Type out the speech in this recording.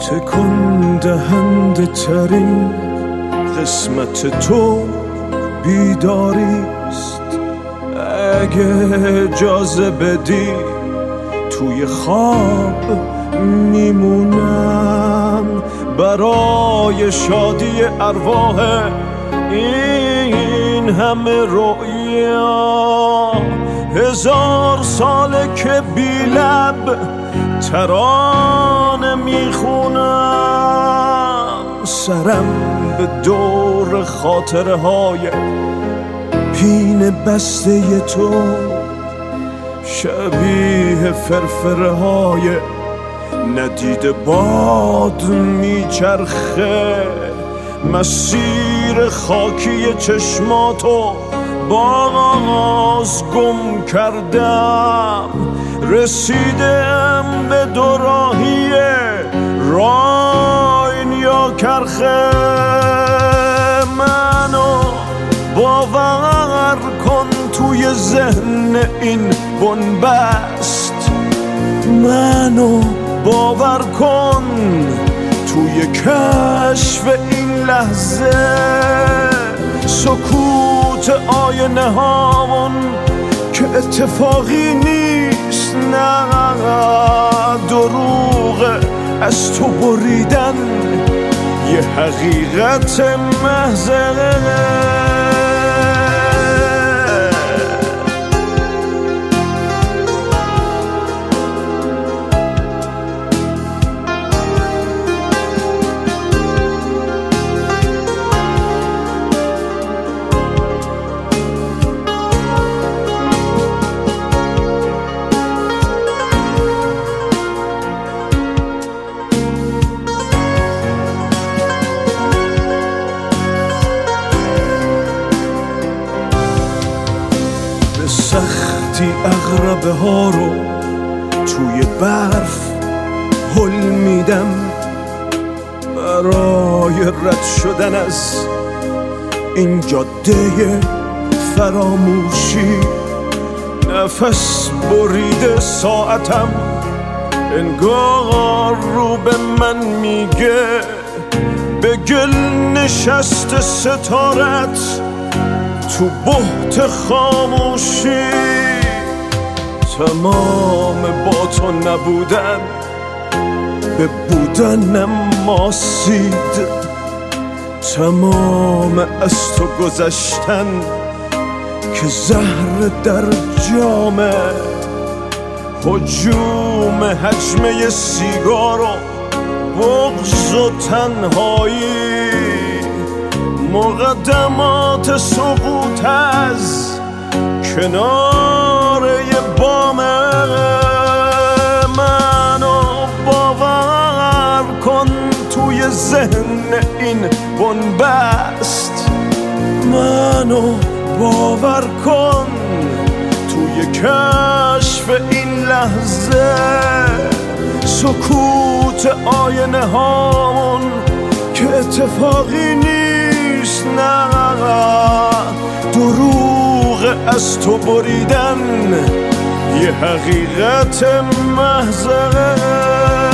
تکون دهنده ترین قسمت تو بیداریست. اگه اجازه بدی توی خواب میمونم برای شادی ارواح این همه رؤیا. 1000 ساله که بی لب ترانه میخونم، سرم به دور خاطره های پین بسته تو شبیه فرفره های ندیده باد میچرخه. مسیر خاکی چشماتو باز گم کردم، رسیدم به دوراهی راین یا کرخه. منو باور کن توی ذهن این بنبست، منو باور کن توی کشف این لحظه. سکوت آینه هامون که اتفاقی نیست، نه دروغه از تو بریدن یه حقیقت محضه. سختی اغربه ها رو توی برف هل میدم برای رد شدن از این جاده فراموشی. نفس بریده ساعتم انگار رو به من میگه به گل نشست ستارت تو بحت خاموشی. تمام با تو نبودن به بودنم ماسید، تمام از تو گذشتن که زهر در جامه. هجوم حجمه سیگار و بغض و تنهایی، مقدمات سقوط از کنار یه بامه. منو باور کن توی ذهن این بنبست، منو باور کن توی کشف این لحظه. سکوت آینه هامون که اتفاقی نیست، نه دروغ از تو بریدن یه حقیقت محض.